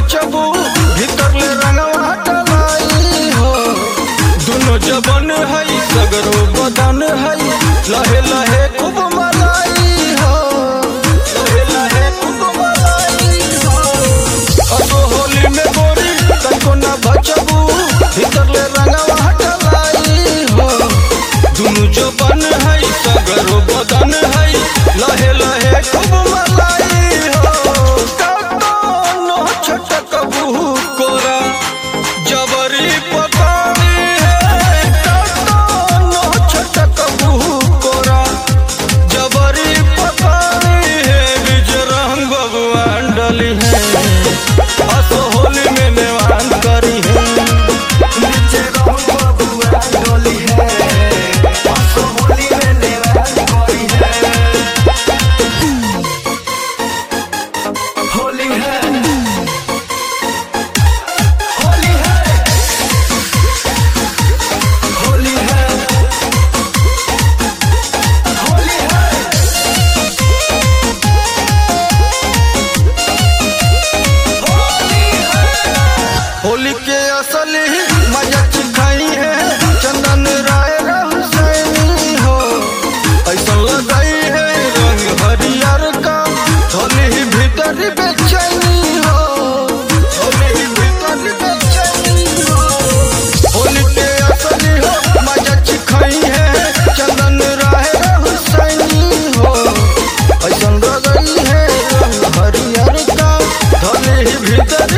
बचबू भीतर ले रंगवा टलाई हो। दोनों जबन है सगरो बदन है लहे लहे खूब मलाई हो। लहे लहे खूब मलाई हो। असो होली में गोरी तनको न बचबू भीतर ले रंगवा टलाई हो। दोनों जबन है सगरो बदन है लहे लहे खूब मलाई हो। कतो छटकबू कोरा जबरी पतानी है। कतो छटकबू कोरा जबरी पतानी है। बीज रंग भगवान डली है असो होली में नेवान करी है। नीचे रंग भगवान डली है असो होली में नेवान करी है। होली है होली है होली है होली है होली है। होली के असली मजा चिखाई है चंदन राय हुसैनी हो। ऐसा लगाई है रंग हरियर का होली भीतर बेचैनी हो। होली भीतर बेचैनी हो। होली के असली हो मजा चिखाई है चंदन राय हुसैनी हो। ऐसा लगाई है रंग हरियर का होली भीतर